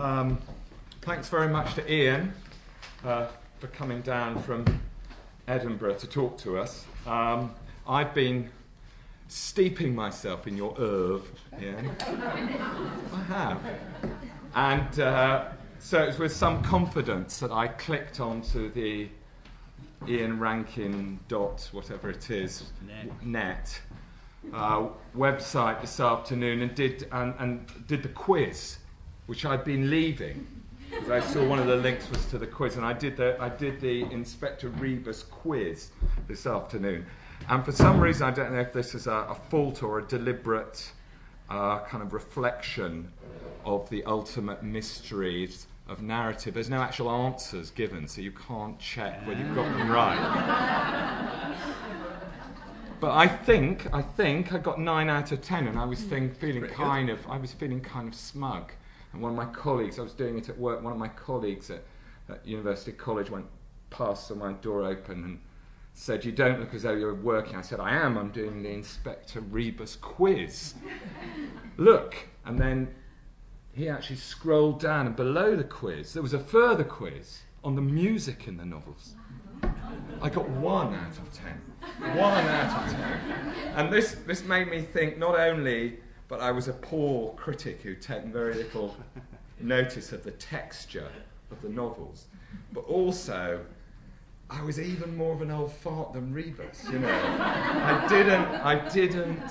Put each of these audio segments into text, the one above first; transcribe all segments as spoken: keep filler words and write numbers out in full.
Um, thanks very much to Ian uh, for coming down from Edinburgh to talk to us. Um, I've been steeping myself in your oeuvre, Ian. I have. And uh, so it was with some confidence that I clicked onto the Ian Rankin dot whatever it is net, net uh, website this afternoon and did and, and did the quiz, which I'd been leaving because I saw one of the links was to the quiz, and I did the I did the Inspector Rebus quiz this afternoon, and for some reason I don't know if this is a, a fault or a deliberate uh, kind of reflection of the ultimate mysteries of narrative. There's no actual answers given, so you can't check whether you've got them right. But I think, I think I got nine out of ten, and I was think, feeling kind of, I was feeling kind of smug. And one of my colleagues, I was doing it at work. One of my colleagues at, at University College went past, and my door open, and said, "You don't look as though you're working." I said, "I am. I'm doing the Inspector Rebus quiz." Look, and then he actually scrolled down, and below the quiz, there was a further quiz on the music in the novels. I got one out of ten. One out of ten. And this, this made me think not only, but I was a poor critic who'd taken very little notice of the texture of the novels, but also I was even more of an old fart than Rebus, you know. I didn't, I didn't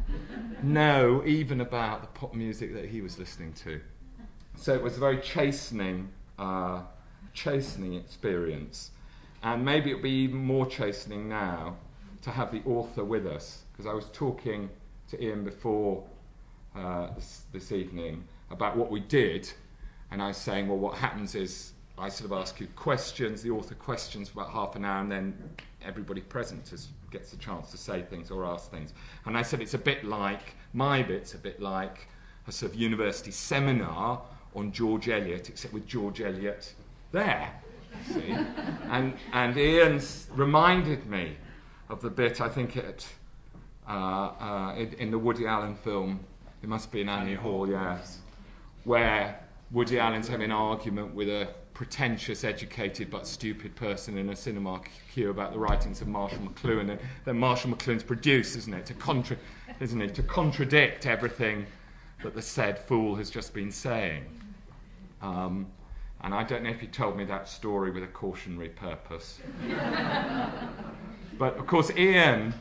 know even about the pop music that he was listening to. So it was a very chastening, uh, chastening experience. And maybe it'll be even more chastening now to have the author with us, because I was talking to Ian before uh, this, this evening about what we did, and I was saying, well, what happens is I sort of ask you questions, the author questions for about half an hour, and then everybody present has, gets a chance to say things or ask things. And I said it's a bit like, my bit's a bit like a sort of university seminar on George Eliot, except with George Eliot there. See? And, and Ian reminded me of the bit, I think, it, uh, uh, in, in the Woody Allen film, it must be in Annie Hall, yes, where Woody Allen's having an argument with a pretentious, educated but stupid person in a cinema queue about the writings of Marshall McLuhan, and then Marshall McLuhan's produced, isn't it, to contra- isn't it, to contradict everything that the said fool has just been saying. Um, and I don't know if he told me that story with a cautionary purpose. But of course, Ian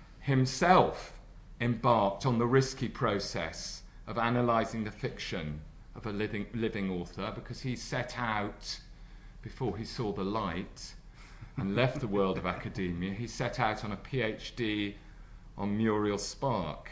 himself embarked on the risky process of analysing the fiction of a living, living author, because he set out, before he saw the light and left the world of academia, he set out on a PhD on Muriel Spark,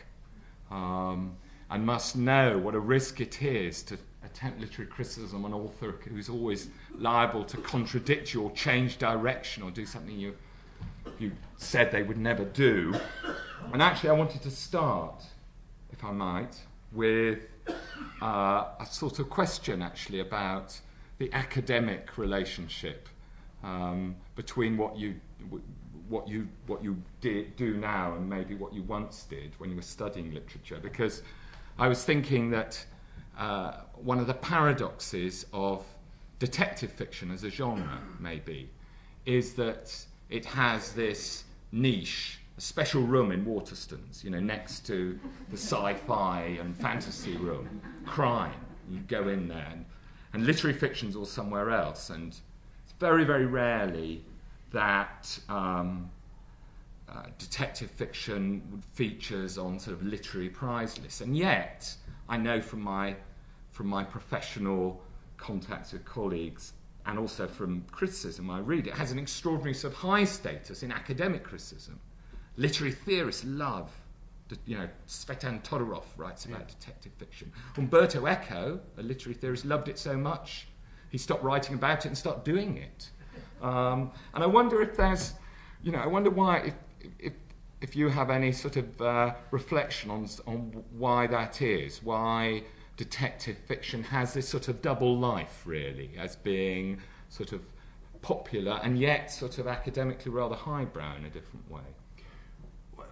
um, and must know what a risk it is to attempt literary criticism on an author who's always liable to contradict you or change direction or do something you, you said they would never do. And actually I wanted to start, if I might, with uh, a sort of question actually about the academic relationship um, between what you what you what you did, do now and maybe what you once did when you were studying literature, because I was thinking that uh, one of the paradoxes of detective fiction as a genre maybe is that it has this niche, a special room in Waterstones, you know, next to the sci-fi and fantasy room, crime. You go in there, and, and literary fiction's all somewhere else. And it's very, very rarely that um, uh, detective fiction features on sort of literary prize lists. And yet, I know from my from my professional contacts with colleagues, and also from criticism I read, it has an extraordinary sort of high status in academic criticism. Literary theorists love, you know, Svetan Todorov writes about yeah. detective fiction. Umberto Eco, a literary theorist, loved it so much, he stopped writing about it and started doing it. Um, and I wonder if there's, you know, I wonder why, if if, if you have any sort of uh, reflection on, on why that is, why detective fiction has this sort of double life, really, as being sort of popular and yet sort of academically rather highbrow in a different way.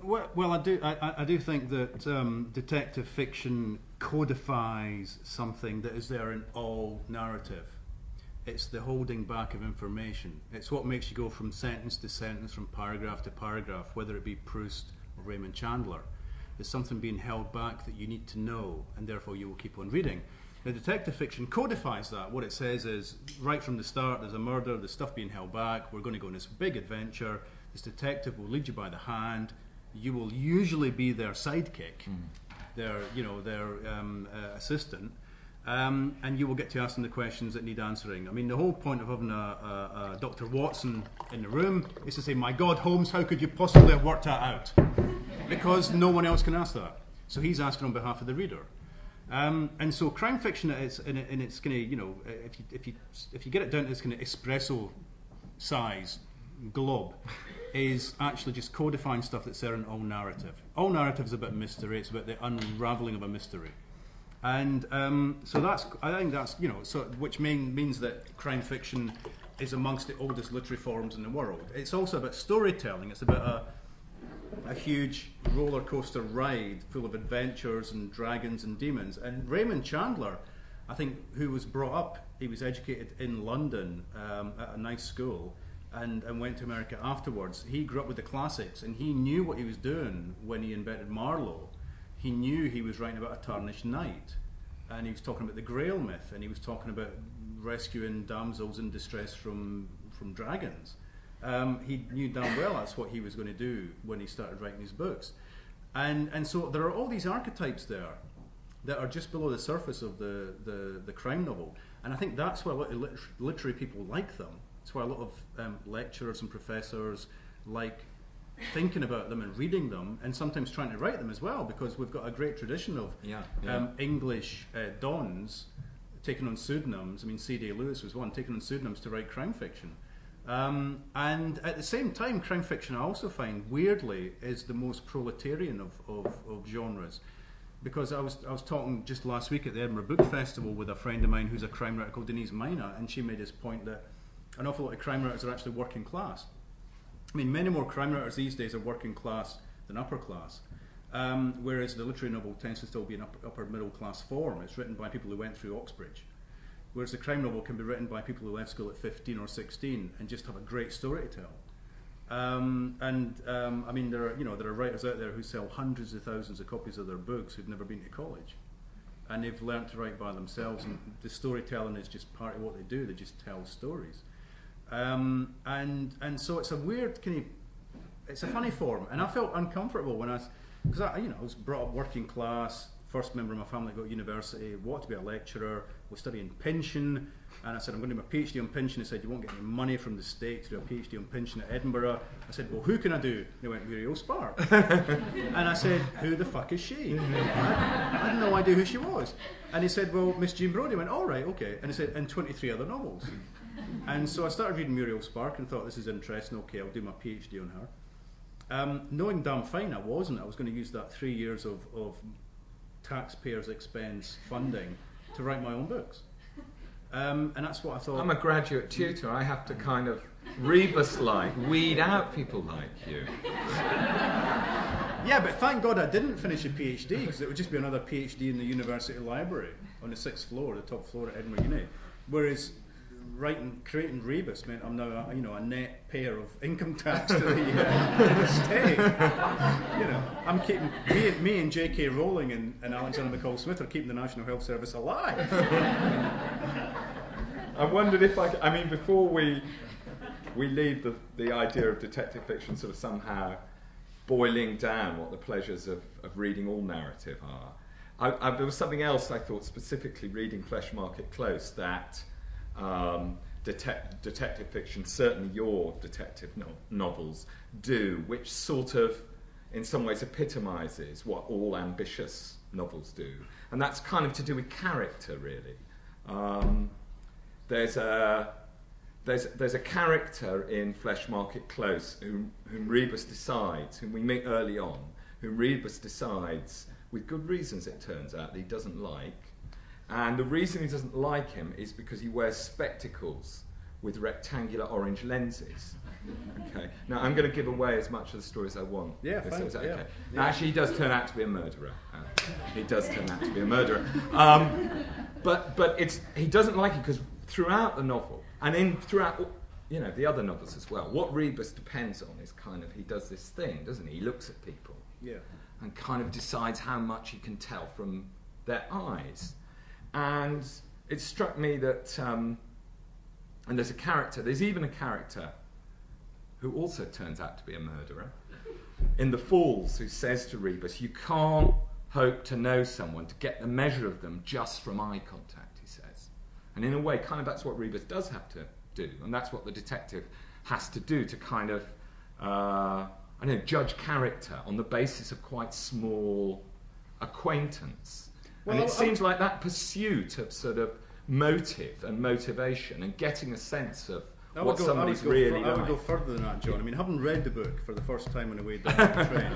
well, well, I do. I, I do think that um, detective fiction codifies something that is there in all narrative. It's the holding back of information. It's what makes you go from sentence to sentence, from paragraph to paragraph, whether it be Proust or Raymond Chandler. There's something being held back that you need to know, and therefore you will keep on reading. Now, detective fiction codifies that. What it says is, right from the start, there's a murder, there's stuff being held back, we're going to go on this big adventure, this detective will lead you by the hand, you will usually be their sidekick, mm. their, you know, their um, uh, assistant, um, and you will get to ask them the questions that need answering. I mean, the whole point of having a, a, a Doctor Watson in the room is to say, my God, Holmes, how could you possibly have worked that out? Because no one else can ask that. So he's asking on behalf of the reader. Um, and so crime fiction, is in, in its kind of, you know, if you if you if you get it down to this kind of espresso size glob, is actually just codifying stuff that's there in all narrative. All narrative is about mystery. It's about the unraveling of a mystery, and um, so that's I think that's you know so which mean, means that crime fiction is amongst the oldest literary forms in the world. It's also about storytelling. It's about a a huge roller coaster ride full of adventures and dragons and demons. And Raymond Chandler, I think, who was brought up, he was educated in London um, at a nice school and, and went to America afterwards. He grew up with the classics and he knew what he was doing when he invented Marlowe. He knew he was writing about a tarnished knight, and he was talking about the Grail myth, and he was talking about rescuing damsels in distress from, from dragons. Um, he knew damn well that's what he was going to do when he started writing his books. And and so there are all these archetypes there that are just below the surface of the, the, the crime novel. And I think that's why a lot of liter- literary people like them. It's why a lot of um, lecturers and professors like thinking about them and reading them, and sometimes trying to write them as well, because we've got a great tradition of yeah, yeah. Um, English uh, dons taking on pseudonyms. I mean, C D Lewis was one, taking on pseudonyms to write crime fiction. Um, and at the same time, crime fiction I also find, weirdly, is the most proletarian of, of, of genres. Because I was I was talking just last week at the Edinburgh Book Festival with a friend of mine who's a crime writer called Denise Mina, and she made this point that an awful lot of crime writers are actually working class. I mean, many more crime writers these days are working class than upper class, um, whereas the literary novel tends to still be an upper, upper middle class form. It's written by people who went through Oxbridge. Whereas the crime novel can be written by people who left school at fifteen or sixteen and just have a great story to tell. Um, and um, I mean, there are you know there are writers out there who sell hundreds of thousands of copies of their books who've never been to college, and they've learnt to write by themselves. And the storytelling is just part of what they do. They just tell stories, um, and and so it's a weird kind of it's a funny form. And I felt uncomfortable when I because I you know I was brought up working class. First member of my family to go to university, wanted to be a lecturer, was studying pension, and I said, I'm going to do my PhD on pension. He said, you won't get any money from the state to do a PhD on pension at Edinburgh. I said, well, who can I do? And they went, Muriel Spark. And I said, who the fuck is she? I, I had no idea who she was. And he said, well, Miss Jean Brodie. I went, all right, okay. And he said, and twenty-three other novels. And so I started reading Muriel Spark and thought, this is interesting, okay, I'll do my PhD on her. Um, knowing damn fine I wasn't, I was going to use that three years of, of taxpayers' expense funding to write my own books. Um, and that's what I thought. I'm a graduate tutor. I have to kind of rebus-like, weed out people like you. Yeah, but thank God I didn't finish a PhD, because it would just be another PhD in the university library on the sixth floor, the top floor at Edinburgh Uni. Whereas writing, creating Rebus meant I'm now a, you know, a net payer of income tax to the, uh, to the state. You know, I'm keeping me, me and J K Rowling and, and Alexander McCall Smith are keeping the National Health Service alive. I wondered if I, I mean, before we we leave the the idea of detective fiction sort of somehow boiling down what the pleasures of, of reading all narrative are. I, I, there was something else I thought, specifically reading Flesh Market Close, that. Um, detect, detective fiction, certainly your detective no- novels do, which sort of, in some ways, epitomizes what all ambitious novels do. And that's kind of to do with character, really. Um, there's a there's there's a character in Flesh Market Close whom, whom Rebus decides, whom we meet early on, whom Rebus decides, with good reasons it turns out, that he doesn't like. And the reason he doesn't like him is because he wears spectacles with rectangular orange lenses. Okay. Now I'm going to give away as much of the story as I want. Yeah, Is- fine. is that Yeah. okay? Yeah. Now, actually, he does turn out to be a murderer. Uh, he does turn out to be a murderer. Um, but but it's he doesn't like it because throughout the novel, and in throughout you know the other novels as well, what Rebus depends on is kind of he does this thing, doesn't he? He looks at people Yeah. and kind of decides how much he can tell from their eyes. And it struck me that, um, and there's a character, there's even a character who also turns out to be a murderer in The Falls, who says to Rebus, you can't hope to know someone, to get the measure of them just from eye contact, he says. And in a way, kind of that's what Rebus does have to do, and that's what the detective has to do to kind of, uh, I don't know, judge character on the basis of quite small acquaintance. Well, and it I- seems like that pursuit of sort of motive and motivation and getting a sense of I would what go, somebody's I would go really fur- I would like. go further than that, John. I mean, having read the book for the first time on the way down the train,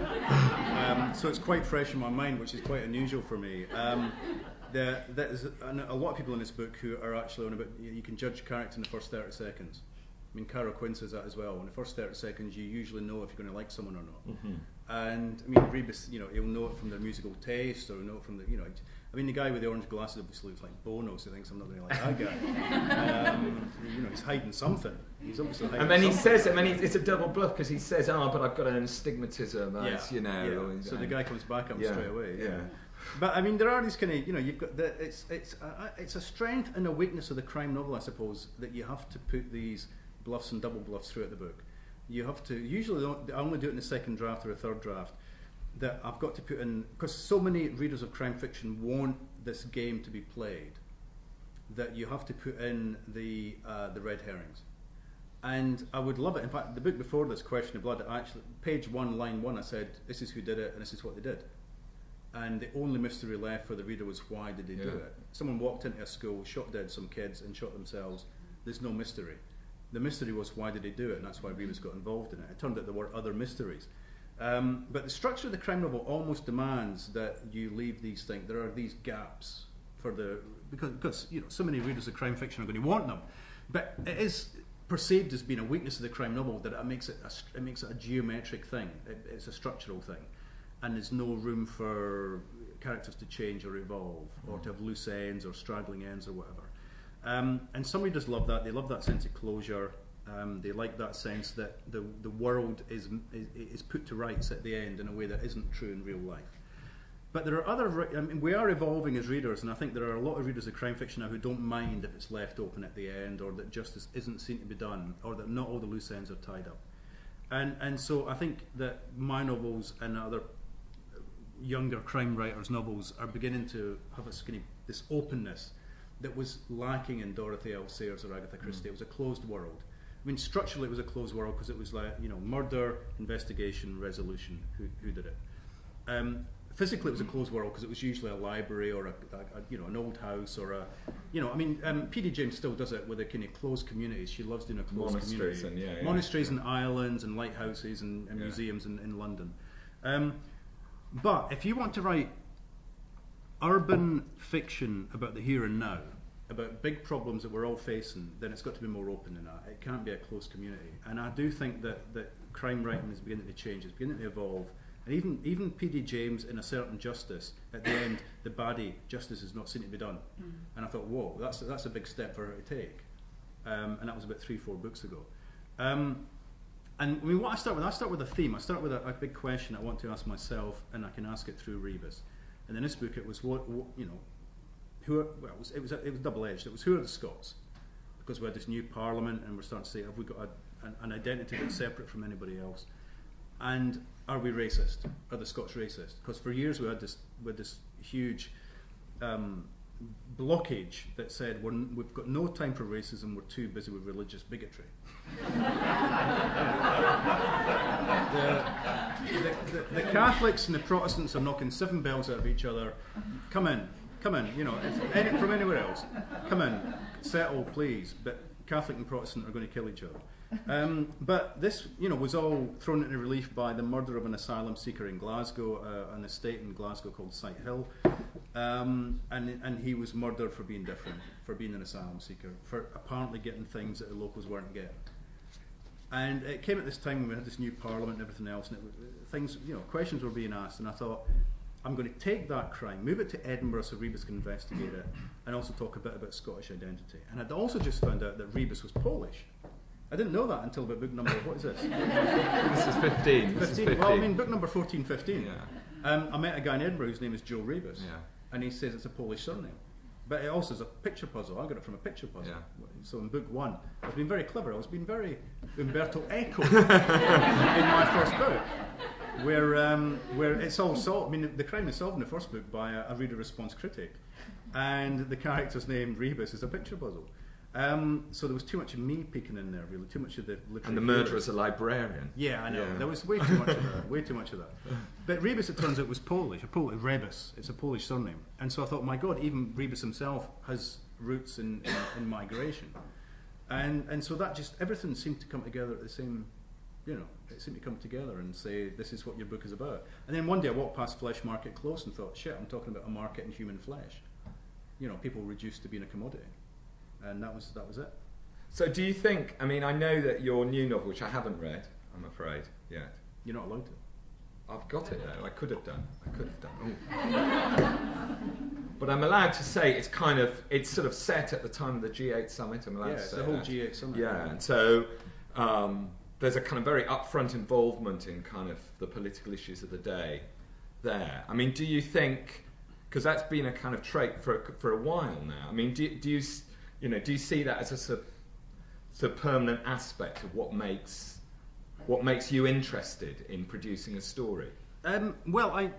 um, so it's quite fresh in my mind, which is quite unusual for me. Um, there, there's a, a lot of people in this book who are actually on about you can judge character in the first thirty seconds. I mean, Carol Quinn says that as well. In the first thirty seconds, you usually know if you're going to like someone or not. Mm-hmm. And I mean, Rebus, you know, he'll know it from their musical taste, or he'll know it from the, you know. I mean, the guy with the orange glasses obviously looks like Bono, so he thinks I'm not going to like that guy. um, you know, he's hiding something. He's obviously hiding And then he something. says, I mean, it's a double bluff because he says, "Oh, but I've got an astigmatism, as you know." yeah. or- So the guy comes back up Yeah, straight away. Yeah. yeah. But I mean, there are these kind of, you know, you've got the, it's it's a, it's a strength and a weakness of the crime novel, I suppose, that you have to put these bluffs and double bluffs throughout the book. You have to usually don't, I only do it in the second draft or a third draft. That I've got to put in because so many readers of crime fiction want this game to be played that you have to put in the uh, the red herrings. And I would love it. In fact, the book before this, Question of Blood, actually, page one, line one, I said, this is who did it and this is what they did. And the only mystery left for the reader was why did they do Yeah. it? Someone walked into a school, shot dead some kids and shot themselves. There's no mystery. The mystery was why did they do it, and that's why Rebus got involved in it. It turned out there were other mysteries. Um, but the structure of the crime novel almost demands that you leave these things. There are these gaps for the because, because you know so many readers of crime fiction are going to want them. But it is perceived as being a weakness of the crime novel that it makes it a, it makes it a geometric thing. It, it's a structural thing, and there's no room for characters to change or evolve, or to have loose ends or straggling ends or whatever. Um, and some readers love that. They love that sense of closure. Um, they like that sense that the the world is, is is put to rights at the end in a way that isn't true in real life. But there are other. I mean, we are evolving as readers, and I think there are a lot of readers of crime fiction now who don't mind if it's left open at the end, or that justice isn't seen to be done, or that not all the loose ends are tied up. And and so I think that my novels and other younger crime writers' novels are beginning to have a skinny this openness that was lacking in Dorothy L. Sayers or Agatha Christie. Mm. It was a closed world. I mean, structurally it was a closed world because it was like, you know, murder, investigation, resolution, who, who did it. Um, physically it was a closed world because it was usually a library or a, a, a, you know, an old house or a, you know, I mean, um, P D James still does it with a kind of closed communities. She loves doing a closed Monasteries community. and, yeah, yeah, Monasteries yeah. and islands and lighthouses and, and Yeah. museums in, in London. Um, but if you want to write urban fiction about the here and now, about big problems that we're all facing, then it's got to be more open than that. It can't be a closed community. And I do think that, that crime writing is beginning to change, it's beginning to evolve. And even even P D James in A Certain Justice, at the end, the baddie, justice is not seen to be done. Mm. And I thought, whoa, that's, that's a big step for her to take. Um, and that was about three, four books ago. Um, and I mean, what I start with, I start with a theme. I start with a, a big question I want to ask myself, and I can ask it through Rebus. And in this book, it was what, what you know, who are, well, it was it was, it was double-edged. It was who are the Scots, because we had this new Parliament, and we're starting to say, have we got a, an, an identity that's separate from anybody else? And are we racist? Are the Scots racist? Because for years we had this with this huge um, blockage that said we're, n- we've got no time for racism. We're too busy with religious bigotry. the, the, the, the Catholics and the Protestants are knocking seven bells out of each other. Come in. Come in, you know, if any, from anywhere else. Come in, settle, please. But Catholic and Protestant are going to kill each other. Um, but this, you know, was all thrown into relief by the murder of an asylum seeker in Glasgow, uh, an estate in Glasgow called Sight Hill, um, and and he was murdered for being different, for being an asylum seeker, for apparently getting things that the locals weren't getting. And it came at this time when we had this new parliament and everything else, and it, things, you know, questions were being asked, and I thought, I'm going to take that crime, move it to Edinburgh so Rebus can investigate it, and also talk a bit about Scottish identity. And I'd also just found out that Rebus was Polish. I didn't know that until about book number, what is this? This is fifteen. This is fifteen. Well, I mean, book number fourteen, fifteen. Yeah. Um, I met a guy in Edinburgh whose name is Joe Rebus, Yeah. and he says it's a Polish surname. But it also is a picture puzzle. I got it from a picture puzzle. Yeah. So in book one, I was being very clever. I was being very Umberto Eco in my first book, where um, where it's all solved. I mean, the crime is solved in the first book by a, a reader response critic, and the character's name Rebus is a picture puzzle. Um, so there was too much of me peeking in there, really, too much of the literary. And the murderer's a librarian. Yeah, I know. Yeah. There was way too much of that. Way too much of that. But Rebus, it turns out, was Polish. A Polish Rebus. It's a Polish surname. And so I thought, my God, even Rebus himself has roots in, in, in migration. And and so that just everything seemed to come together at the same. You know, it seemed to come together and say, this is what your book is about. And then one day I walked past Flesh Market Close and thought, shit, I'm talking about a market in human flesh. You know, people reduced to being a commodity. And that was that was it. So do you think, I mean, I know that your new novel, which I haven't read, I'm afraid, yet. You're not allowed to. I've got it though, I could have done. I could have done. But I'm allowed to say it's kind of, it's sort of set at the time of the G eight summit, I'm allowed Yeah, to it's say the whole that. G eight summit. Yeah, and so um, there's a kind of very upfront involvement in kind of the political issues of the day there. I mean, do you think, because that's been a kind of trait for, for a while now, I mean, do, do you... You know, do you see that as a sort of, sort of permanent aspect of what makes what makes you interested in producing a story? Um, well, I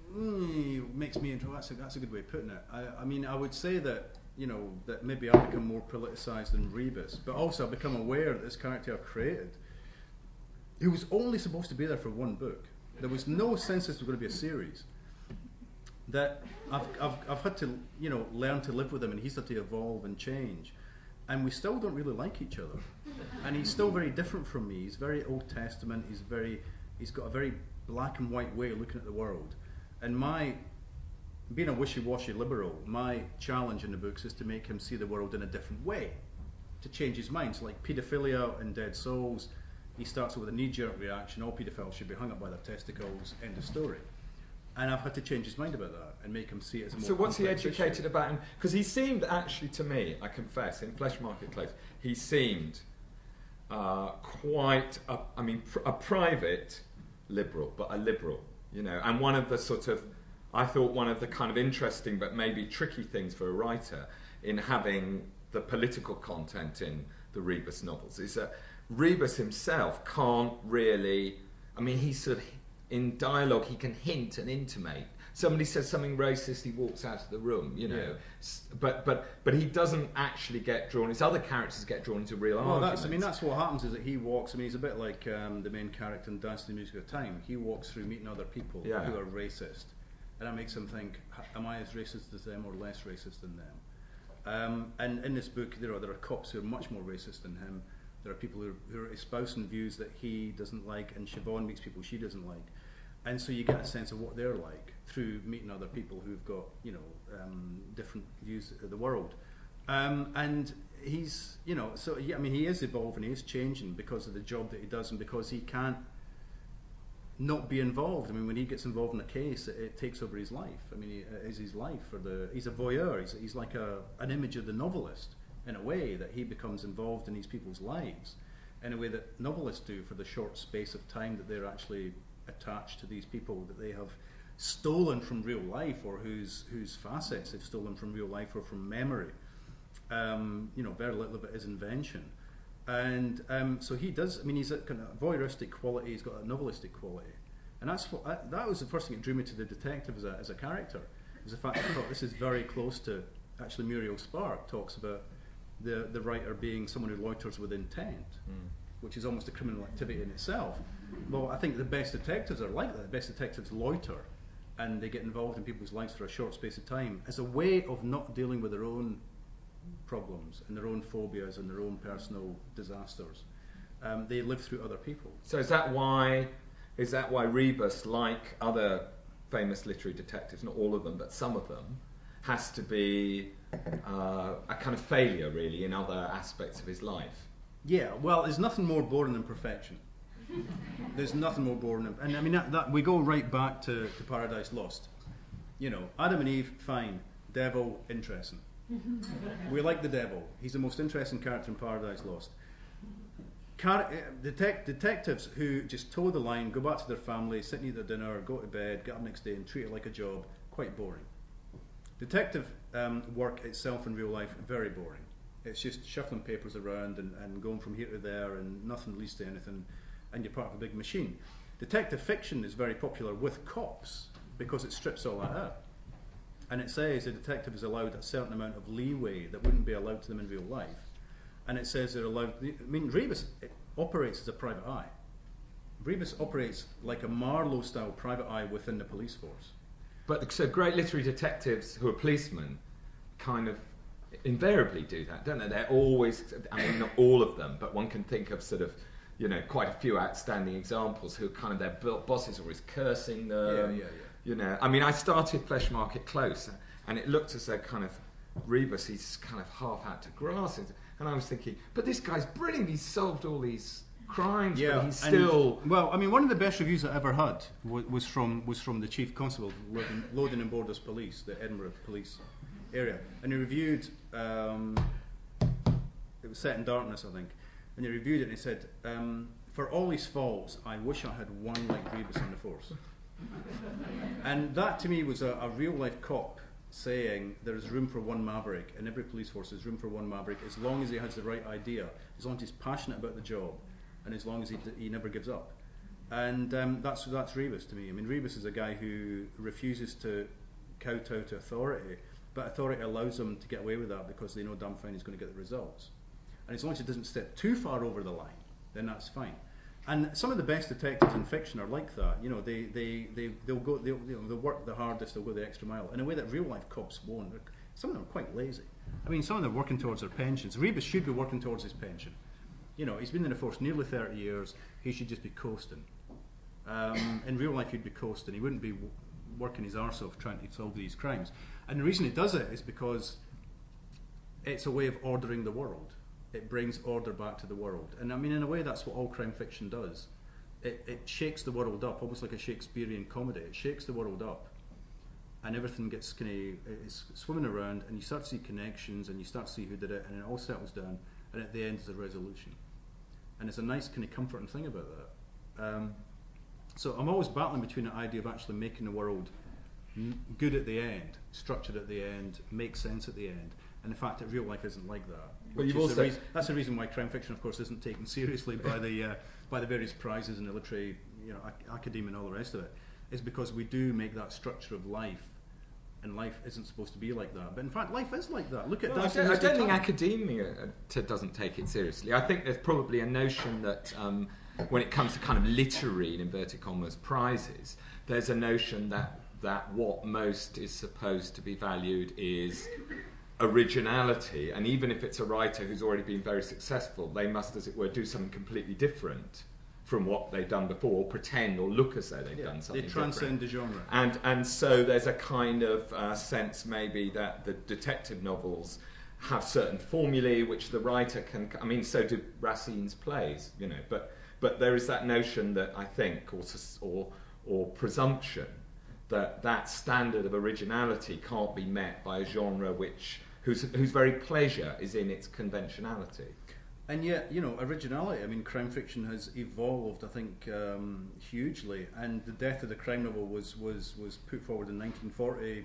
mm, makes me interested. That's a, that's a good way of putting it. I, I mean, I would say that you know that maybe I've become more politicised than Rebus, but also I've become aware that this character I've created, who was only supposed to be there for one book, there was no sense this was going to be a series. That I've, I've, I've had to, you know, learn to live with him, and he's had to evolve and change. And we still don't really like each other. And he's still very different from me. He's very Old Testament. He's very, he's got a very black and white way of looking at the world. And my, being a wishy-washy liberal, my challenge in the books is to make him see the world in a different way, to change his mind. So like paedophilia and Dead Souls, he starts with a knee-jerk reaction. All paedophiles should be hung up by their testicles. End of story. And I've had to change his mind about that and make him see it as a more So what's he complex educated issue. about? Because he seemed actually to me, I confess, in Flesh Market Close, he seemed uh, quite, a, I mean, pr- a private liberal, but a liberal, you know. And one of the sort of, I thought one of the kind of interesting but maybe tricky things for a writer in having the political content in the Rebus novels is that Rebus himself can't really, I mean, he's sort of, in dialogue, he can hint and intimate. Somebody says something racist, he walks out of the room, you know. Yeah. S- But but but he doesn't actually get drawn. His other characters get drawn into real Well, arguments. that's, I mean, that's what happens is that he walks, I mean, he's a bit like um, the main character in Dance to the Music of Time. He walks through meeting other people Yeah. who are racist. And that makes him think, am I as racist as them or less racist than them? Um, and in this book, there are, there are cops who are much more racist than him. There are people who are, who are espousing views that he doesn't like, and Siobhan meets people she doesn't like. And so you get a sense of what they're like through meeting other people who've got, you know, um, different views of the world. Um, and he's, you know, so he, I mean, he is evolving, he is changing because of the job that he does and because he can't not be involved. I mean, when he gets involved in a case, it, it takes over his life. I mean, it is his life. For the, he's a voyeur. He's, he's like a, an image of the novelist in a way that he becomes involved in these people's lives in a way that novelists do for the short space of time that they're actually attached to these people that they have stolen from real life, or whose whose facets they've stolen from real life or from memory. Um, you know, very little of it is invention. And um, so he does, I mean, he's a kind of voyeuristic quality, he's got a novelistic quality. And that's what, I, that was the first thing that drew me to the detective as a, as a character, was the fact that I thought this is very close to, actually Muriel Spark talks about the, the writer being someone who loiters with intent, mm. which is almost a criminal activity in itself. Well, I think the best detectives are like that. The best detectives loiter and they get involved in people's lives for a short space of time as a way of not dealing with their own problems and their own phobias and their own personal disasters. Um, they live through other people. So is that why is that why Rebus, like other famous literary detectives, not all of them, but some of them, has to be uh, a kind of failure, really, in other aspects of his life? Yeah, well, there's nothing more boring than perfection. There's nothing more boring than, and I mean that, that we go right back to, to Paradise Lost. You know, Adam and Eve, fine. Devil, interesting. We like the devil. He's the most interesting character in Paradise Lost. Car- detect- detectives who just toe the line, go back to their family, sit and eat their dinner, go to bed, get up next day and treat it like a job, quite boring. Detective um, work itself in real life, very boring. It's just shuffling papers around and, and going from here to there and nothing leads to anything, and you're part of a big machine. Detective fiction is very popular with cops because it strips all that out. And it says a detective is allowed a certain amount of leeway that wouldn't be allowed to them in real life. And it says they're allowed, I mean, Rebus operates as a private eye. Rebus operates like a Marlowe-style private eye within the police force. But so great literary detectives who are policemen kind of invariably do that, don't they? They're always, I mean, not all of them, but one can think of sort of, you know, quite a few outstanding examples who kind of their bosses are always cursing them. Yeah, yeah, yeah. You know, I mean, I started Flesh Market Close, and it looked as though kind of Rebus, he's kind of half out to grass. And I was thinking, but this guy's brilliant. He's solved all these crimes, Yeah, but he's still... And, well, I mean, one of the best reviews I ever had was, was from was from the Chief Constable of Lothian, Lothian and Borders Police, the Edinburgh Police area. And he reviewed... Um, it was set in darkness, I think. And he reviewed it and he said, um, for all his faults, I wish I had one like Rebus on the force. And that to me was a, a real-life cop saying there is room for one maverick, in every police force there's room for one maverick, as long as he has the right idea, as long as he's passionate about the job, and as long as he, d- he never gives up. And um, that's that's Rebus to me. I mean, Rebus is a guy who refuses to kowtow to authority, but authority allows him to get away with that because they know damn fine he's going to get the results. And as long as he doesn't step too far over the line, then that's fine. And some of the best detectives in fiction are like that. You know, they they they they'll go they'll, you know, they'll work the hardest, they'll go the extra mile in a way that real life cops won't. They're, some of them are quite lazy. I mean, some of them are working towards their pensions. Rebus should be working towards his pension. You know, he's been in the force nearly thirty years. He should just be coasting. Um, in real life, he'd be coasting. He wouldn't be w- working his arse off trying to solve these crimes. And the reason he does it is because it's a way of ordering the world. It brings order back to the world. And I mean, in a way, that's what all crime fiction does. It, it shakes the world up, almost like a Shakespearean comedy. It shakes the world up, and everything gets kind of it's swimming around, and you start to see connections, and you start to see who did it, and it all settles down, and at the end is a resolution. And it's a nice kind of comforting thing about that. Um, so I'm always battling between the idea of actually making the world n- good at the end, structured at the end, make sense at the end, and the fact that real life isn't like that. But you've is also the reason, that's the reason why crime fiction, of course, isn't taken seriously by the uh, by the various prizes in the literary, you know, ac- academia and all the rest of it. Is because we do make that structure of life, and life isn't supposed to be like that. But in fact, life is like that. Look at Well, I Dancing don't, I Mr. don't think Tom. academia uh, t- doesn't take it seriously. I think there's probably a notion that um, when it comes to kind of literary, in inverted commas, prizes, there's a notion that that what most is supposed to be valued is originality, and even if it's a writer who's already been very successful, they must, as it were, do something completely different from what they've done before, or pretend or look as though they've Yeah, done something they transcend different. the genre. And and so there's a kind of uh, sense maybe that the detective novels have certain formulae which the writer can. I mean, so do Racine's plays, you know. But but there is that notion that I think, or or or presumption, that that standard of originality can't be met by a genre which whose whose very pleasure is in its conventionality. And yet, you know, originality, I mean, crime fiction has evolved, I think, um, hugely. And The Death of the Crime Novel was, was, was put forward in nineteen forty-eight.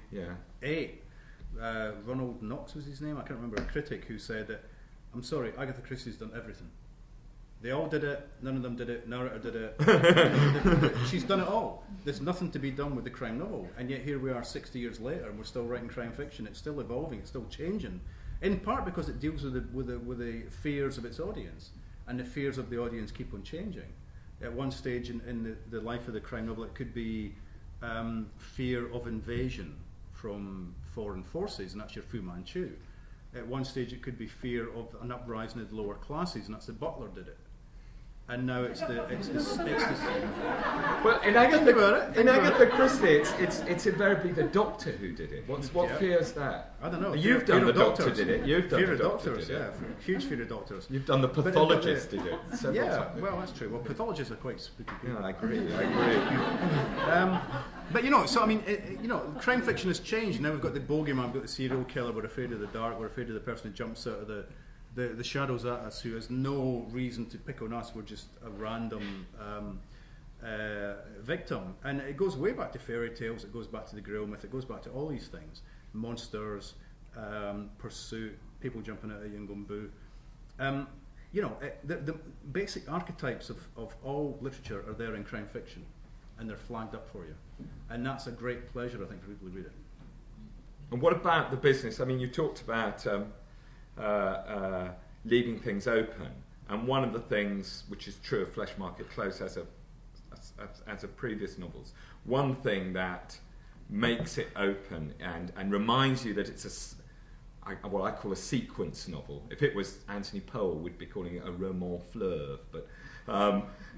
Yeah. Uh, Ronald Knox was his name, I can't remember, a critic who said that, I'm sorry, Agatha Christie's done everything. They all did it, none of them did it, narrator did it. You know, she's done it all. There's nothing to be done with the crime novel. And yet here we are sixty years later and we're still writing crime fiction. It's still evolving, it's still changing. In part because it deals with the, with the, with the fears of its audience. And the fears of the audience keep on changing. At one stage in, in the, the life of the crime novel, it could be um, fear of invasion from foreign forces, and that's your Fu Manchu. At one stage it could be fear of an uprising of the lower classes, and that's the Butler did it. and now it's the it's the, it's the Well, in Agatha, in Agatha Christie, it's, it's it's invariably the Doctor who did it. What's what Yeah. fear is that? I don't know. You've Fear- done fear the of Doctor doctors. did it. You've done Fear the of Doctor doctors, did yeah, it. huge fear of doctors. You've done the But it- pathologist but did it- it several Yeah, times. well, that's true. Well, pathologists are quite spooky people. Yeah, I agree. I agree. Um, but you know, so I mean, it, it- you know, crime fiction has changed. Now we've got the bogeyman, we've got the serial killer. We're afraid of the dark. We're afraid of the person who jumps out of the, the, the shadows at us, who has no reason to pick on us. We're just a random um, uh, victim. And it goes way back to fairy tales. It goes back to the Grail myth. It goes back to all these things: monsters, um, pursuit, people jumping out of you and going boo. Um, you know, it, the, the basic archetypes of, of all literature are there in crime fiction, and they're flagged up for you. And that's a great pleasure, I think, for people who read it. And what about the business? I mean, you talked about um, uh, uh, leaving things open, and one of the things which is true of Flesh Market Close as a as, as, as of previous novels, one thing that makes it open and, and reminds you that it's a s- I, what I call a sequence novel. If it was Anthony Powell, we'd be calling it a roman fleuve, but um,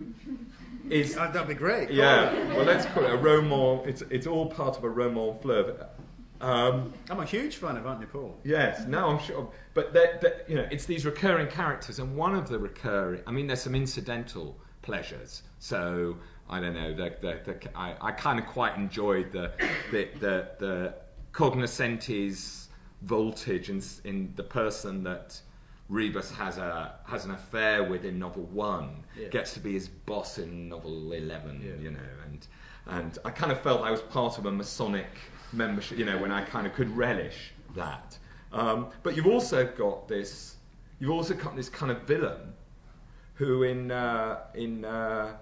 is Uh, that'd be great. yeah. Well, let's call it a roman. It's it's all part of a roman fleuve. Um, I'm a huge fan of Anthony Powell. yes, no, I'm sure. But they're, they're, you know, it's these recurring characters, and one of the recurring. I mean, there's some incidental pleasures. So I don't know. The, the, the, I, I kind of quite enjoyed the the the, the cognoscentes voltage in, in the person that Rebus has a has an affair with in novel one, Yeah. gets to be his boss in novel eleven, Yeah. you know, and and I kind of felt I was part of a Masonic membership, you know, when I kind of could relish that. Um, but you've also got this, you've also got this kind of villain who in uh, in uh,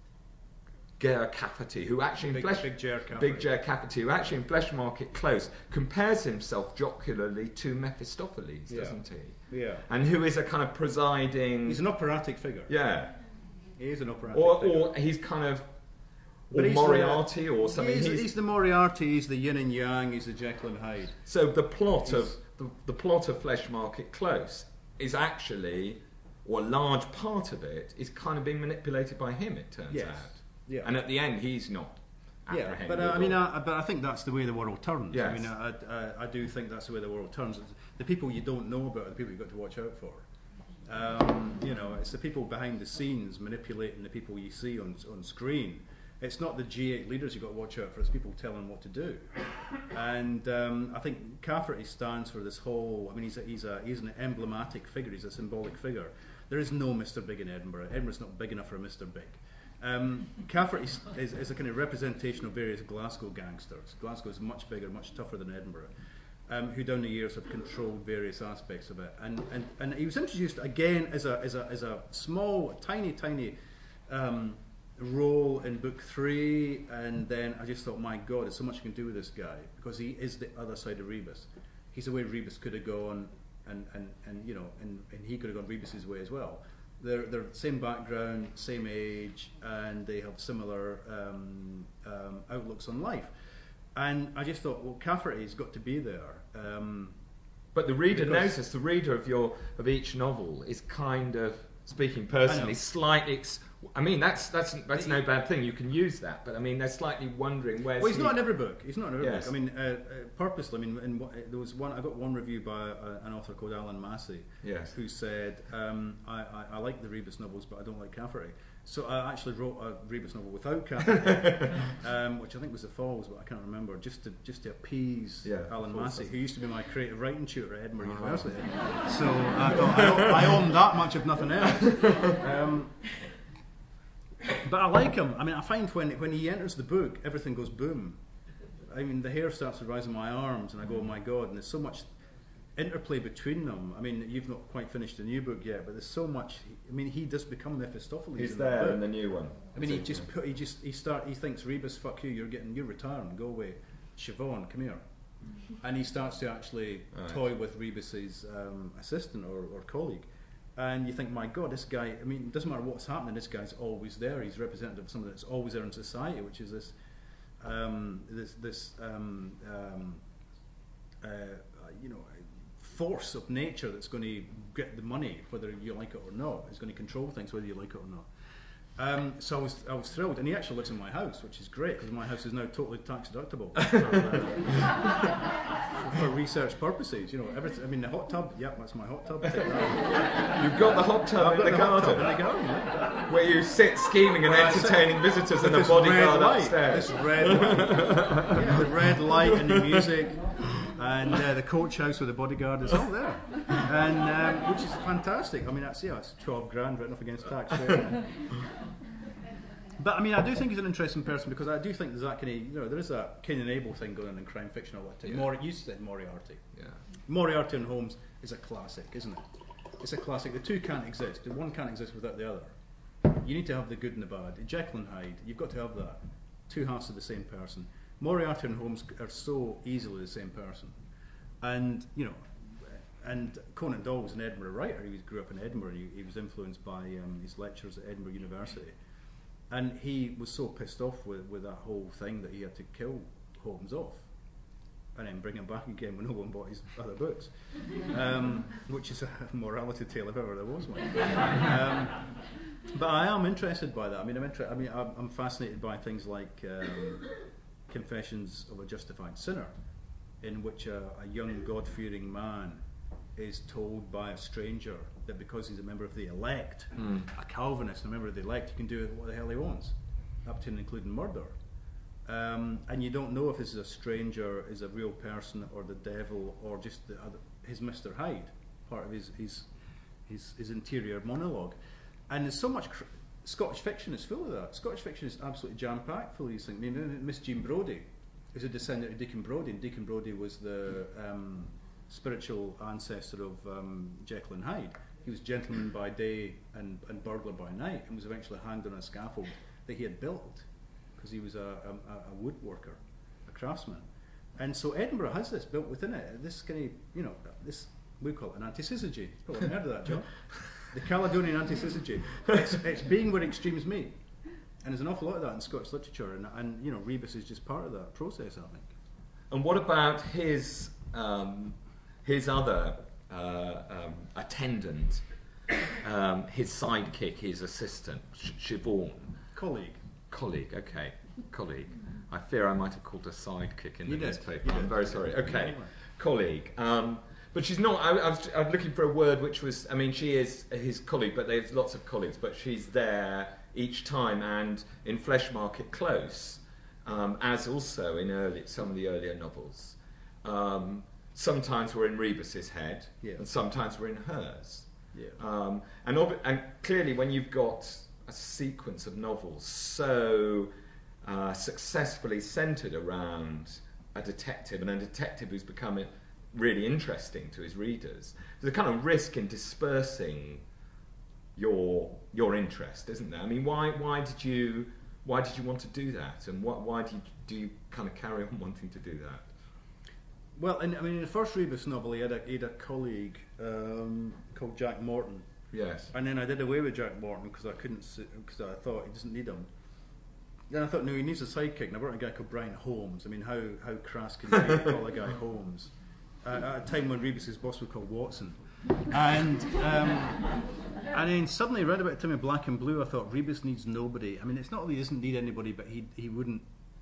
Ger Cafferty, who actually in Big, Flesh big Ger Cafferty. Big Ger Cafferty, who actually in Flesh Market Close compares himself jocularly to Mephistopheles, Yeah. doesn't he? Yeah. And who is a kind of presiding, He's an operatic figure. yeah, He is an operatic or figure. or he's kind of But or he's Moriarty the, or something. He's, He's- he's the Moriarty, he's the yin and yang, he's the Jekyll and Hyde. So the plot of He's- the, the plot of Flesh Market Close is actually, or a large part of it, is kind of being manipulated by him. It turns Yes. out, Yeah. and at the end, he's not Yeah, apprehended. but uh, I mean, or- I, but I think that's the way the world turns. Yes. I mean, I, I, I do think that's the way the world turns. The people you don't know about are the people you've got to watch out for. Um, you know, it's the people behind the scenes manipulating the people you see on on screen. It's not the G eight leaders you've got to watch out for. It's people telling what to do. And um, I think Cafferty stands for this whole. I mean, he's a, he's a he's an emblematic figure. He's a symbolic figure. There is no Mister Big in Edinburgh. Edinburgh's not big enough for a Mister Big. Um, Cafferty is, is a kind of representation of various Glasgow gangsters. Glasgow is much bigger, much tougher than Edinburgh, um, who down the years have controlled various aspects of it. And, and, and he was introduced again as a, as a, as a small, tiny, tiny um, role in book three. And then I just thought, my God, there's so much you can do with this guy, because he is the other side of Rebus. He's the way Rebus could have gone, and, and, and you know, and, and he could have gone Rebus's way as well. They're, they're same background, same age, and they have similar um, um, outlooks on life. And I just thought, well, Cafferty's got to be there. Um, But the reader Because- notices, the reader of your of each novel is kind of, speaking personally, slightly. Ex- I mean, that's that's that's no bad thing. You can use that, but I mean, they're slightly wondering where's well, he's he- not in every book. He's not in every Yes. book. I mean, uh, uh, purposely. I mean, in, what- there was one. I got one review by uh, an author called Alan Massey, Yes. who said, um, I, I, "I like the Rebus novels, but I don't like Cafferty." So I actually wrote a Rebus novel without Cafferty, um, which I think was The Falls, but I can't remember. Just to just to appease Yeah, Alan Falls, Massey, who used to be my creative writing tutor at Edinburgh Ah. University. So I thought I, owe- I own that much, if nothing else. Um, But I like him. I mean, I find when when he enters the book, everything goes boom. I mean, the hair starts to rise on my arms, and I go, oh my God, and there's so much interplay between them. I mean, you've not quite finished the new book yet, but there's so much. I mean, he does become Mephistopheles. He's in that there book. in the new one. I mean, he just put, he just he start he thinks, Rebus, fuck you, you're getting you're retiring, go away. Siobhan, come here. And he starts to actually Right. toy with Rebus's um, assistant or, or colleague. And you think, my God, this guy, I mean, it doesn't matter what's happening, this guy's always there. He's representative of something that's always there in society, which is this um, this this um, um, uh, you know, force of nature that's going to get the money, whether you like it or not. It's going to control things, whether you like it or not. Um, so I was I was thrilled, and he actually lives in my house, which is great because my house is now totally tax deductible for, uh, for research purposes. You know, everything. I mean, the hot tub. Yep, that's my hot tub. Take that. You've got the hot tub I've in got the the hot garden, tub in the garden, yeah. where you sit scheming and Where I sit entertaining visitors and a This bodyguard red light, upstairs. This red light, yeah, the red light and the music, and uh, the coach house with the bodyguard is all there, and um, which is fantastic. I mean, that's yeah, it's twelve grand written off against tax. Right? But I mean, I do think he's an interesting person because I do think there's that kind of, you know, there is a Cain and Abel thing going on in crime fiction all the time. Yeah. Mori, you said Moriarty. Yeah. Moriarty and Holmes is a classic, isn't it? It's a classic. The two can't exist. The one can't exist without the other. You need to have the good and the bad. Jekyll and Hyde, you've got to have that. Two halves of the same person. Moriarty and Holmes are so easily the same person. And, you know, and Conan Doyle was an Edinburgh writer. He was, grew up in Edinburgh. He, he was influenced by um, his lectures at Edinburgh University. And he was so pissed off with, with that whole thing that he had to kill Holmes off and then bring him back again when no one bought his other books, um, which is a morality tale if ever there was one. Um, but I am interested by that. I mean, I'm inter- I mean, I'm, I'm fascinated by things like um, Confessions of a Justified Sinner, in which a, a young God-fearing man is told by a stranger that because he's a member of the elect, mm. a Calvinist, a member of the elect, he can do what the hell he wants, up to and including murder. Um, and you don't know if this is a stranger, is a real person, or the devil, or just the other, his Mister Hyde, part of his his his, his interior monologue. And there's so much cr- Scottish fiction is full of that. Scottish fiction is absolutely jam-packed full of these things. I mean, Miss Jean Brodie is a descendant of Deacon Brodie, and Deacon Brodie was the um, spiritual ancestor of um, Jekyll and Hyde. He was gentleman by day and, and burglar by night, and was eventually hanged on a scaffold that he had built because he was a, a, a woodworker, a craftsman. And so Edinburgh has this built within it. This kind of, you know, this, we call it an antisyzygy. You've probably heard of that, John. The Caledonian antisyzygy. It's, it's being where extremes meet. And there's an awful lot of that in Scottish literature, and, and you know, Rebus is just part of that process, I think. And what about his um, his other uh, um, attendant, um, his sidekick, his assistant, Sh- Siobhan? Colleague. Colleague, okay. Colleague. I fear I might have called her sidekick in you the did. newspaper. You I'm did. very sorry. Okay. Anyway. Colleague. Um, but she's not, I, I, was, I was looking for a word which was, I mean, she is his colleague, but there's lots of colleagues, but she's there each time, and in Flesh Market Close, um, as also in early, some of the earlier novels. Um, sometimes we're in Rebus's head, yeah. and sometimes we're in hers. Yeah. Um, and, ob- and clearly when you've got a sequence of novels so uh, successfully centred around a detective, and a detective who's become really interesting to his readers, there's a kind of risk in dispersing your your interest, isn't there? I mean, why why did you why did you want to do that, and what why do you, do you kind of carry on wanting to do that? Well, in, I mean, in the first Rebus novel, he had a, he had a colleague um, called Jack Morton. Yes. And then I did away with Jack Morton because I couldn't, because I thought he doesn't need him. Then I thought, no, he needs a sidekick. And I brought in a guy called Brian Holmes. I mean, how how crass can you be to call a guy Holmes? Uh, at a time when Rebus's boss was called Watson. And um, and then suddenly read about Timmy Black and Blue. I thought Rebus needs nobody. I mean, it's not that he doesn't need anybody, but he he wouldn't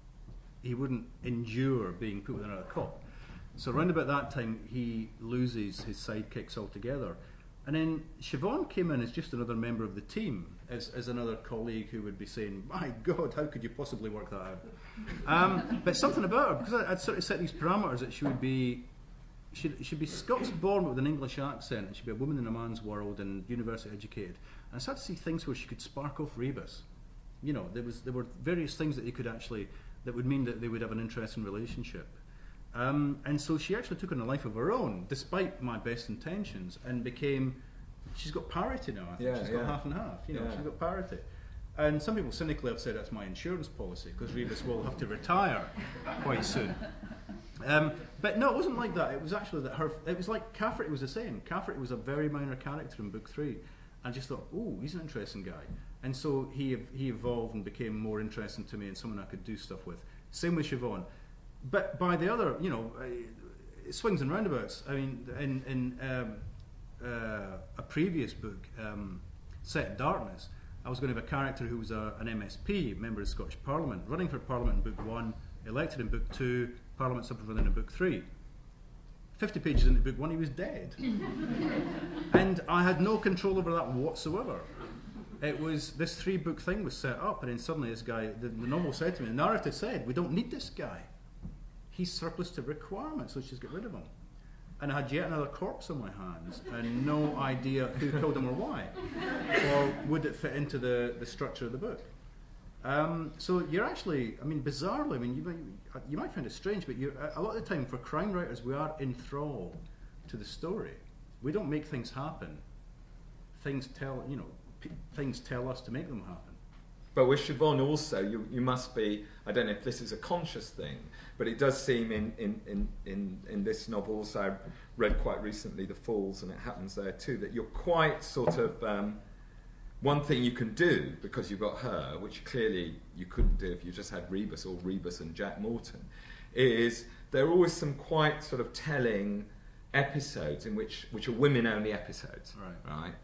he wouldn't endure being put with another cop. So around about that time, he loses his sidekicks altogether. And then Siobhan came in as just another member of the team, as, as another colleague who would be saying, my God, how could you possibly work that out? Um, but something about her, because I, I'd sort of set these parameters that she would be, she'd, she'd be Scots born with an English accent, and she'd be a woman in a man's world and university educated. And I started to see things where she could spark off Rebus. You know, there was there were various things that you could actually, that would mean that they would have an interesting relationship. Um, and so she actually took on a life of her own, despite my best intentions, and became, she's got parity now, I think. Yeah, she's yeah. got half and half, you know, Yeah. she's got parity. And some people cynically have said that's my insurance policy, because Rebus will have to retire quite soon. Um, but no, it wasn't like that. It was actually that her, it was like Cafferty was the same. Cafferty was a very minor character in book three. I just thought, oh, he's an interesting guy. And so he he evolved and became more interesting to me and someone I could do stuff with. Same with Siobhan. But by the other, you know, uh, it swings and roundabouts. I mean, in, in um, uh, a previous book, um, Set in Darkness, I was going to have a character who was a, an M S P, member of the Scottish Parliament, running for Parliament in book one, elected in book two, Parliament Supervillain in book three. fifty pages into book one, he was dead. And I had no control over that whatsoever. It was, this three book thing was set up, and then suddenly this guy, the, the novel said to me, the narrative said, we don't need this guy. He's surplus to requirements, let's just get rid of him. And I had yet another corpse on my hands, and no idea who killed him or why. Or would it fit into the, the structure of the book. Um, so you're actually, I mean, bizarrely, I mean, you might, you might find it strange, but you're, a lot of the time for crime writers, we are enthralled to the story. We don't make things happen. Things tell, you know, p- things tell us to make them happen. But with Siobhan also, you, you must be, I don't know if this is a conscious thing, but it does seem in, in, in, in, in this novel, also I read quite recently The Falls, and it happens there too, that you're quite sort of, um, one thing you can do, because you've got her, which clearly you couldn't do if you just had Rebus or Rebus and Jack Morton, is there are always some quite sort of telling episodes in which, which are women-only episodes, Right. right?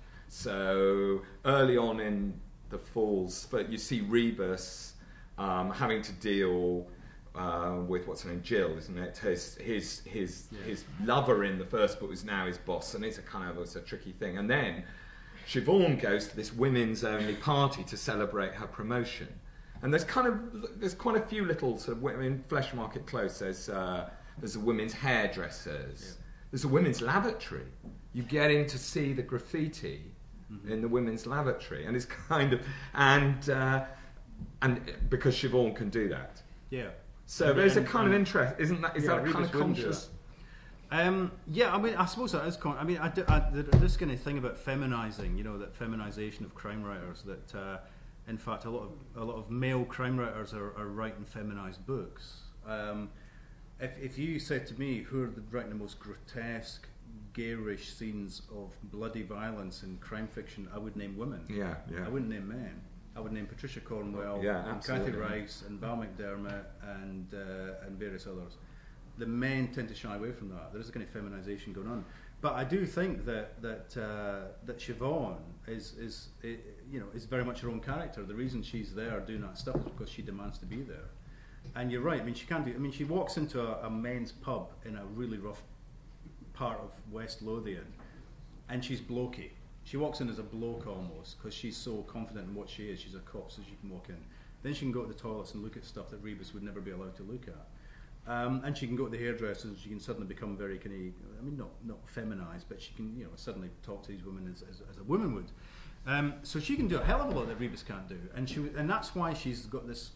So early on in The Falls, but you see Rebus um, having to deal uh, with what's her name, Jill, isn't it? His his his Yeah. his lover in the first book is now his boss, and it's a kind of it's a tricky thing. And then Siobhan goes to this women's only party to celebrate her promotion, and there's kind of there's quite a few little sort of I mean, Flesh Market Close. There's uh, there's a women's hairdressers. Yeah. There's a women's lavatory. You get in to see the graffiti. Mm-hmm. In the women's lavatory, and it's kind of and uh, and because Siobhan can do that, Yeah. so And- there's a and- kind of and- interest, isn't that? Is yeah, that a kind Rebus of wouldn't do conscious? Um, yeah, I mean, I suppose that is. Con- I mean, I, do, I, this kind of thing about feminizing, you know, that feminization of crime writers. That, uh, in fact, a lot of a lot of male crime writers are, are writing feminized books. Um, if if you said to me who are the, writing the most grotesque, garish scenes of bloody violence in crime fiction, I would name women. Yeah, yeah. I wouldn't name men. I would name Patricia Cornwell, Yeah, and Kathy absolutely. Rice, and Val McDermott, and uh, and various others. The men tend to shy away from that. There is a kind of feminisation going on. But I do think that that uh, that Siobhan is is i you know is very much her own character. The reason she's there doing that stuff is because she demands to be there. And you're right. I mean, she can't do. I mean, she walks into a, a men's pub in a really rough part of West Lothian, and she's blokey. She walks in as a bloke almost because she's so confident in what she is. She's a cop, so she can walk in. Then she can go to the toilets and look at stuff that Rebus would never be allowed to look at. Um, and she can go to the hairdressers, and she can suddenly become very kind of, I mean, not not feminized, but she can, you know, suddenly talk to these women as, as, as a woman would. Um, so she can do a hell of a lot that Rebus can't do, and she and that's why she's got this.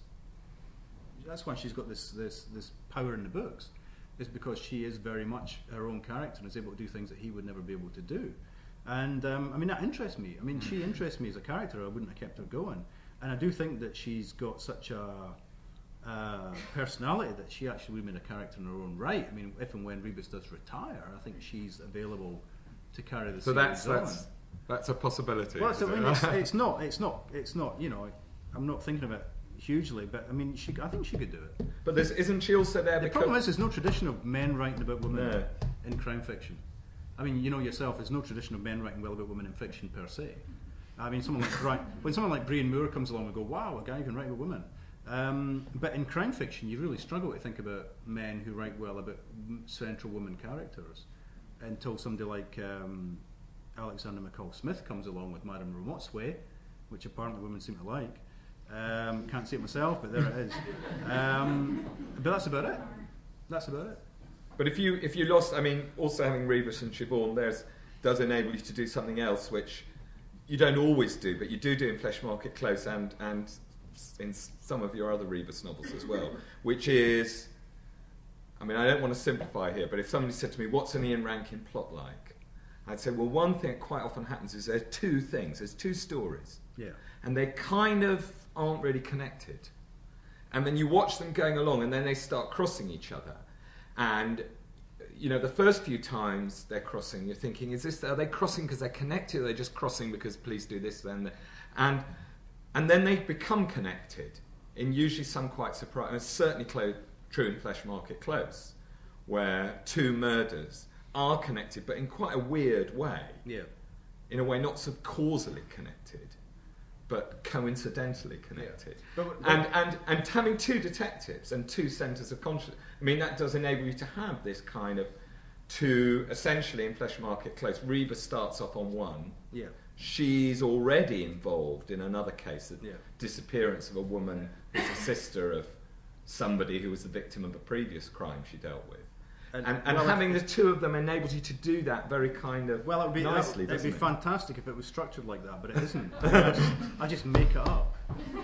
That's why she's got this this this power in the books, is because she is very much her own character and is able to do things that he would never be able to do. And um, I mean, that interests me. I mean, she interests me as a character. I wouldn't have kept her going, and I do think that she's got such a Uh, personality that she actually would have been a character in her own right. I mean, if and when Rebus does retire, I think she's available to carry the So series that's on. that's that's a possibility. Well, is so, I it? mean, it's, it's not, it's not, it's not. You know, I'm not thinking of it hugely, but I mean, she, I think she could do it. But there's, isn't she also there? The because problem is, there's no tradition of men writing about women No. in crime fiction. I mean, you know yourself, there's no tradition of men writing well about women in fiction per se. I mean, someone like Brian, when someone like Brian Moore comes along and go, "Wow, a guy who can write about women." Um, but in crime fiction, you really struggle to think about men who write well about m- central women characters until somebody like um, Alexander McCall Smith comes along with Madame Ramotswe, which apparently women seem to like. Um, can't see it myself, but there it is. Um, but that's about it. That's about it. But if you if you lost, I mean, also having Rebus and Siobhan, there's does enable you to do something else, which you don't always do, but you do do in Flesh Market Close and and in some of your other Rebus novels as well, which is, I mean, I don't want to simplify here, but if somebody said to me, "What's an Ian Rankin plot like?" I'd say, well, one thing that quite often happens is there's two things, there's two stories, Yeah. and they kind of aren't really connected. And then you watch them going along, and then they start crossing each other. And, you know, the first few times they're crossing, you're thinking, is this, are they crossing because they're connected, or are they just crossing because please do this, then that? And, and then they become connected, in usually some quite surprising, it's certainly clo- true in Flesh Market Close, where two murders are connected, but in quite a weird way. Yeah. In a way not so causally connected. but coincidentally connected. Yeah. But, but, and, and, and having two detectives and two centres of consciousness, I mean, that does enable you to have this kind of two, essentially in Flesh Market Close, Reba starts off on one. Yeah. She's already involved in another case, the yeah. disappearance of a woman who's a sister of somebody who was the victim of a previous crime she dealt with. And, and, and well, having the two of them enables you to do that very kind of well, it'd be, nicely, it'd doesn't be it? fantastic if it was structured like that, but it isn't. I, just, I just make it up.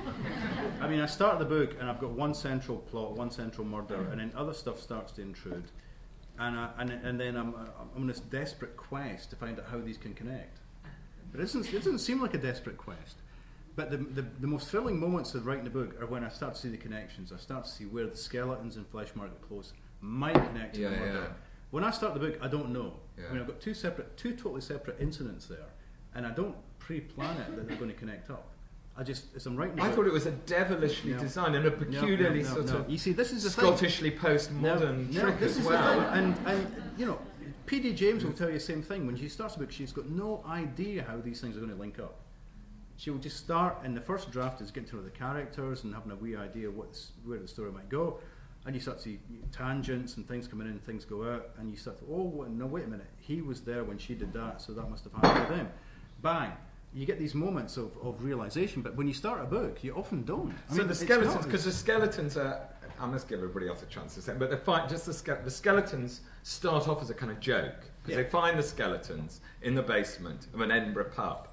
I mean, I start the book and I've got one central plot, one central murder, and then other stuff starts to intrude. And, I, and, and then I'm, I'm on this desperate quest to find out how these can connect. But it doesn't, it doesn't seem like a desperate quest. But the, the, the most thrilling moments of writing the book are when I start to see the connections. I start to see where the skeletons in Flesh Market Close might connect to yeah, the murder. Yeah. When I start the book, I don't know. Yeah. I mean, I've got two separate, two totally separate incidents there, and I don't pre-plan it that they're going to connect up. I just, as I'm writing the I book, thought it was a devilishly no. designed and a peculiarly no, no, no, sort no. of You see, this is the Scottishly postmodern no, trick no, this as is well. The thing. And, and, you know, P D James will tell you the same thing. When she starts the book, she's got no idea how these things are going to link up. She will just start, and the first draft is getting to know the characters and having a wee idea what's, where the story might go. And you start to see tangents and things come in and things go out, and you start to, oh, no, wait a minute, he was there when she did that, so that must have happened to them. Bang. You get these moments of, of realisation, but when you start a book, you often don't. I so mean, the it's skeletons, not- because the skeletons are, I must give everybody else a chance to say, but the, fight, just the, ske- the skeletons start off as a kind of joke, because Yeah. they find the skeletons in the basement of an Edinburgh pub.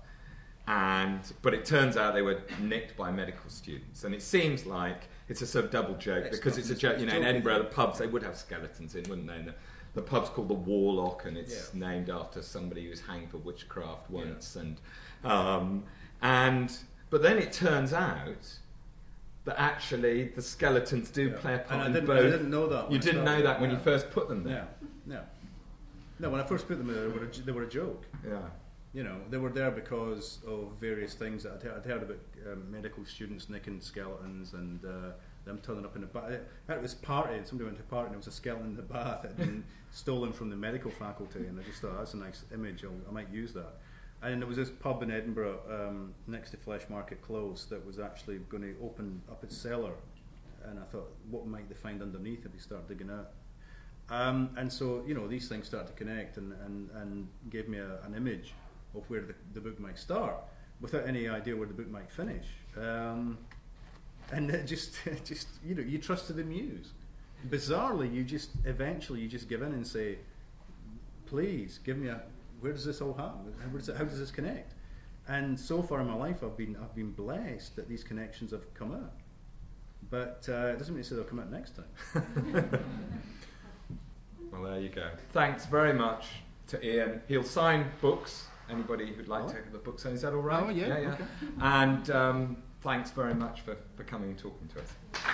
And but it turns out they were nicked by medical students, and it seems like it's a sort of double joke It's because not- it's a it's joke. You know, in joking. Edinburgh, the pubs they would have skeletons in, wouldn't they? And the, the pub's called the Warlock, and it's Yeah. named after somebody who was hanged for witchcraft once. Yeah. And um, and but then it turns out that actually the skeletons do Yeah. play a And part I in didn't, both. I didn't know that. when You I didn't started. know that when Yeah. you first put them there. No, no. No, when I first put them there, they were a, they were a joke. Yeah. You know, they were there because of various things that I'd, he- I'd heard about um, medical students nicking skeletons and uh, them turning up in the bath. At this party, somebody went to a party and there was a skeleton in the bath that had been stolen from the medical faculty, and I just thought, that's a nice image, I'll, I might use that. And there was this pub in Edinburgh um, next to Flesh Market Close that was actually going to open up its cellar, and I thought, what might they find underneath if we start digging out? Um, and so, you know, these things start to connect and, and, and gave me a, an image of where the, the book might start without any idea where the book might finish. Um, and it just, it just, you know, you trusted the muse. Bizarrely, you just, eventually you just give in and say, please, give me a, where does this all happen? How does, it, how does this connect? And so far in my life, I've been, I've been blessed that these connections have come out. But uh, it doesn't mean to say they'll come out next time. Well, there you go. Thanks very much to Ian. He'll sign books. Anybody who'd like Oh. to have the book signed, is that all right? Oh, yeah, yeah, yeah. okay. And um, thanks very much for, for coming and talking to us.